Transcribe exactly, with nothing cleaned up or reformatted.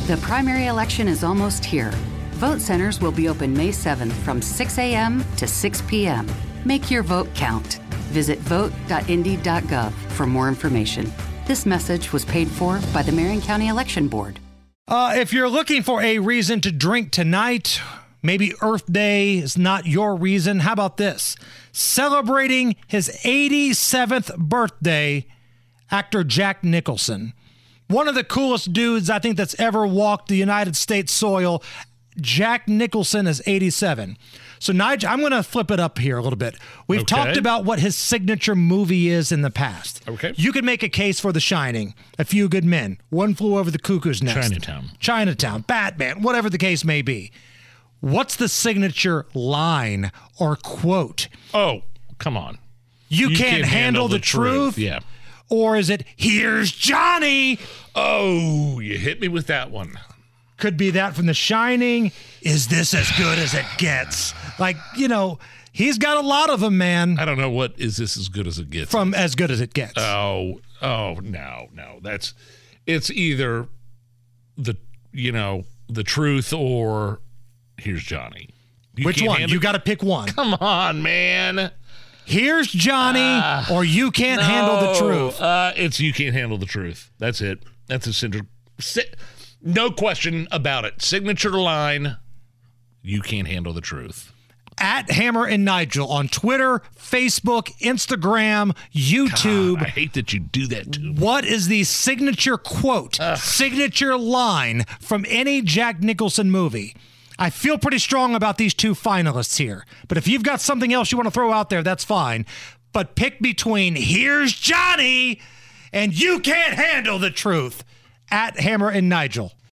The primary election is almost here. Vote centers will be open May seventh from six a.m. to six p.m. Make your vote count. Visit vote dot indy dot gov for more information. This message was paid for by the Marion County Election Board. Uh, if you're looking for a reason to drink tonight, maybe Earth Day is not your reason. How about this? Celebrating his eighty-seventh birthday, actor Jack Nicholson. One of the coolest dudes I think that's ever walked the United States soil. Jack Nicholson is eighty-seven. So, Nigel, I'm going to flip it up here a little bit. We've Okay. talked about what his signature movie is in the past. Okay. You could make a case for The Shining, A Few Good Men, One Flew Over the Cuckoo's Nest. Chinatown. Chinatown, Batman, whatever the case may be. What's the signature line or quote? Oh, come on. You, can't, handle, the, truth? Yeah. Or is it, here's Johnny? Oh, you hit me with that one. Could be that from The Shining. Is this as good as it gets? Like, you know, he's got a lot of them, man. I don't know what is this as good as it gets. From As Good as It Gets. Oh, oh, no, no. That's, it's either the, you know, the truth or here's Johnny. You Which can't one? handle- You got to pick one. Come on, man. Here's Johnny Uh, or You Can't no, Handle the Truth. Uh, it's You Can't Handle the Truth. That's it. That's a center. Si- no question about it. Signature line, You Can't Handle the Truth. At Hammer and Nigel on Twitter, Facebook, Instagram, YouTube. God, I hate that you do that to me. What is the signature quote, Ugh. signature line from any Jack Nicholson movie? I feel pretty strong about these two finalists here. But if you've got something else you want to throw out there, that's fine. But pick between Here's Johnny and You Can't Handle the Truth. At Hammer and Nigel.